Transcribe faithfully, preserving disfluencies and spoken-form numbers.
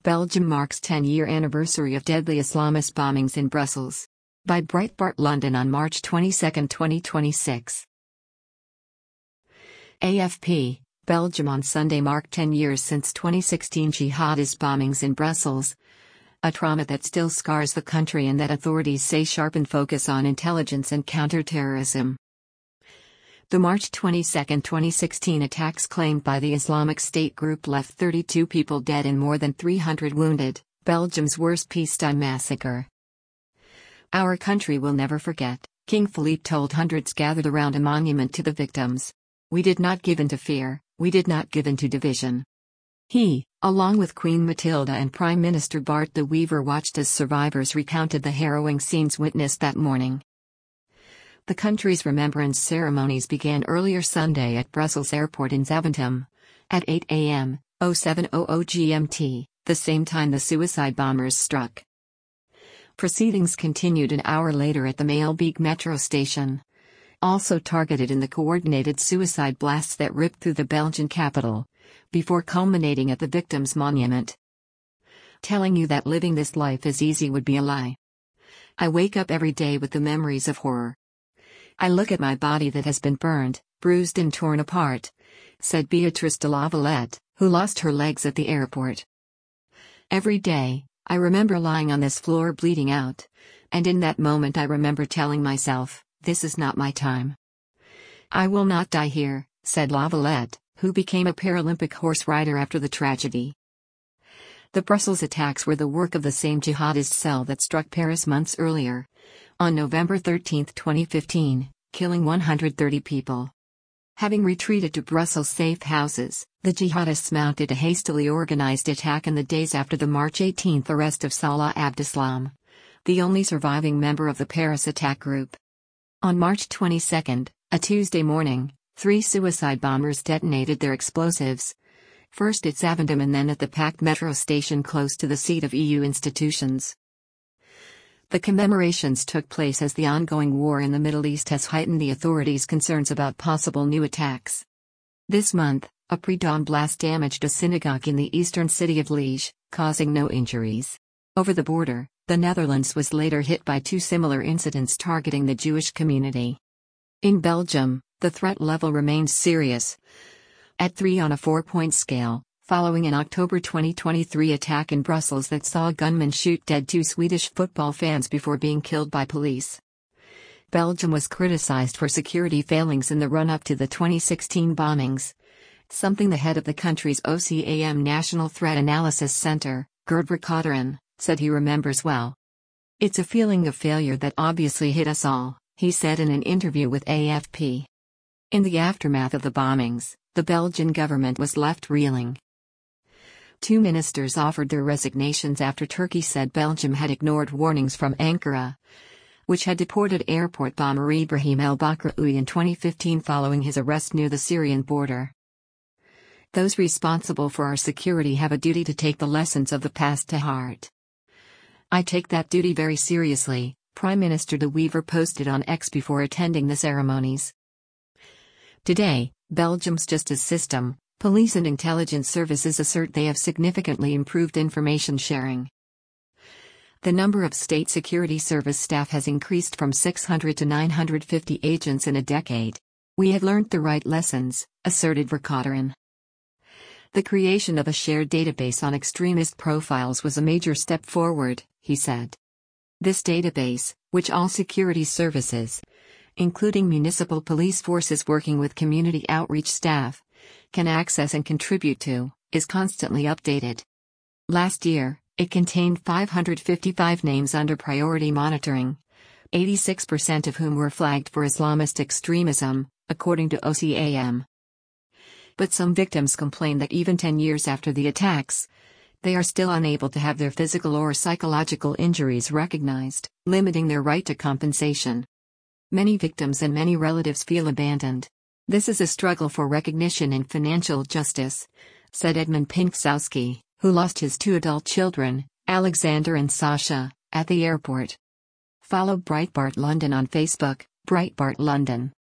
Belgium marks ten-year anniversary of deadly Islamist bombings in Brussels. By Breitbart London on March twenty-second, twenty twenty-six. A F P, Belgium on Sunday marked ten years since twenty sixteen jihadist bombings in Brussels. A trauma that still scars the country and that authorities say sharpened focus on intelligence and counterterrorism. The March twenty-second, twenty sixteen attacks claimed by the Islamic State group left thirty-two people dead and more than three hundred wounded, Belgium's worst peacetime massacre. Our country will never forget, King Philippe told hundreds gathered around a monument to the victims. We did not give in to fear, we did not give in to division. He, along with Queen Matilda and Prime Minister Bart de Wever, watched as survivors recounted the harrowing scenes witnessed that morning. The country's remembrance ceremonies began earlier Sunday at Brussels Airport in Zaventem. At eight a m, oh seven hundred G M T, the same time the suicide bombers struck. Proceedings continued an hour later at the Maelbeek metro station. Also targeted in the coordinated suicide blasts that ripped through the Belgian capital, before culminating at the victims' monument. Telling you that living this life is easy would be a lie. I wake up every day with the memories of horror. I look at my body that has been burned, bruised and torn apart, said Beatrice de Lavalette, who lost her legs at the airport. Every day, I remember lying on this floor bleeding out, and in that moment I remember telling myself, this is not my time. I will not die here, said Lavalette, who became a Paralympic horse rider after the tragedy. The Brussels attacks were the work of the same jihadist cell that struck Paris months earlier, on November thirteenth, twenty fifteen, killing one hundred thirty people. Having retreated to Brussels' safe houses, the jihadists mounted a hastily organized attack in the days after the March eighteenth arrest of Salah Abdeslam, the only surviving member of the Paris attack group. On March twenty-second, a Tuesday morning, three suicide bombers detonated their explosives, first at Zaventem and then at the packed metro station close to the seat of E U institutions. The commemorations took place as the ongoing war in the Middle East has heightened the authorities' concerns about possible new attacks. This month, a pre-dawn blast damaged a synagogue in the eastern city of Liège, causing no injuries. Over the border, the Netherlands was later hit by two similar incidents targeting the Jewish community. In Belgium, the threat level remains serious, at three on a four-point scale, following an October twenty twenty-three attack in Brussels that saw a gunman shoot dead two Swedish football fans before being killed by police. Belgium was criticized for security failings in the run-up to the twenty sixteen bombings, something the head of the country's O C A M National Threat Analysis Center, Gerd Vercauteren, said he remembers well. It's a feeling of failure that obviously hit us all, he said in an interview with A F P. In the aftermath of the bombings, the Belgian government was left reeling. Two ministers offered their resignations after Turkey said Belgium had ignored warnings from Ankara, which had deported airport bomber Ibrahim el-Bakraoui in twenty fifteen following his arrest near the Syrian border. Those responsible for our security have a duty to take the lessons of the past to heart. I take that duty very seriously, Prime Minister de Wever posted on X before attending the ceremonies. Today, Belgium's justice system, police and intelligence services assert they have significantly improved information sharing. The number of state security service staff has increased from six hundred to nine hundred fifty agents in a decade. We have learned the right lessons, asserted Vercauteren. The creation of a shared database on extremist profiles was a major step forward, he said. This database, which all security services, including municipal police forces working with community outreach staff, can access and contribute to, is constantly updated. Last year, it contained five hundred fifty-five names under priority monitoring, eighty-six percent of whom were flagged for Islamist extremism, according to O C A M. But some victims complain that even ten years after the attacks, they are still unable to have their physical or psychological injuries recognized, limiting their right to compensation. Many victims and many relatives feel abandoned. This is a struggle for recognition and financial justice, said Edmund Pinksowski, who lost his two adult children, Alexander and Sasha, at the airport. Follow Breitbart London on Facebook, Breitbart London.